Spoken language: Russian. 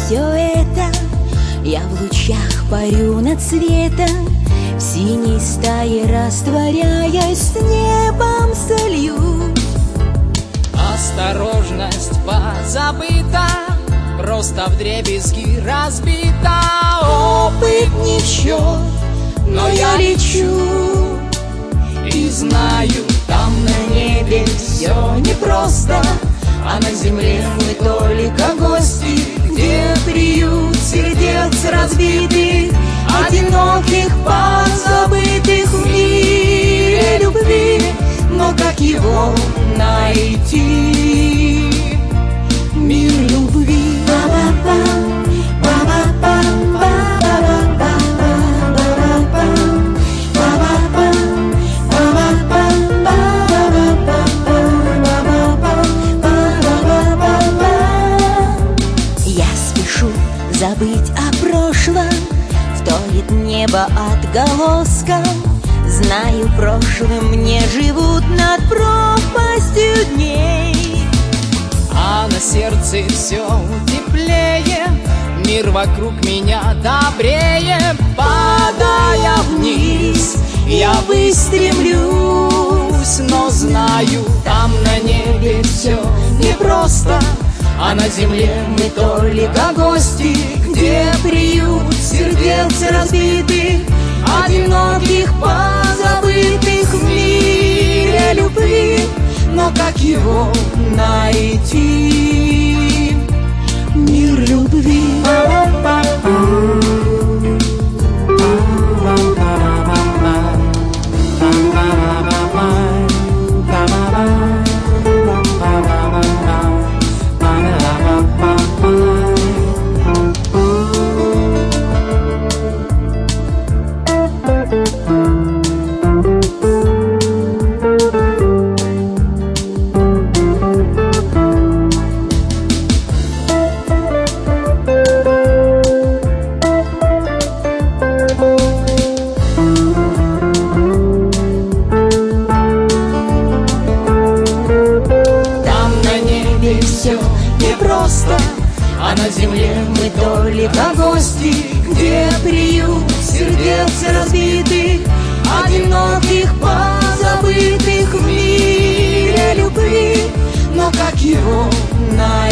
все это. Я в лучах парю над светом, в синей стае растворяясь, с небом сольюсь. Осторожность позабыта, просто вдребезги разбита. Опыт не в счет, но я лечу и знаю, там на небе все непросто, а на земле мы только гости, где приют сердец разбитых, одиноких, позабытых в мире любви. Но как его найти? Мир любви. Забыть о прошлом, вторит небо отголоском. Знаю, прошлым мне живут над пропастью дней. А на сердце все теплее, мир вокруг меня добрее. Падая вниз, я выстремлюсь, но знаю, там на небе все непросто, а на земле мы только гости, где приют сердец разбитых, одиноких, позабытых в мире любви. Но как его найти? Мир любви. Все непросто, а на земле мы только гости, где приют сердец разбитых, одиноких, позабытых в мире любви. Но как его найти?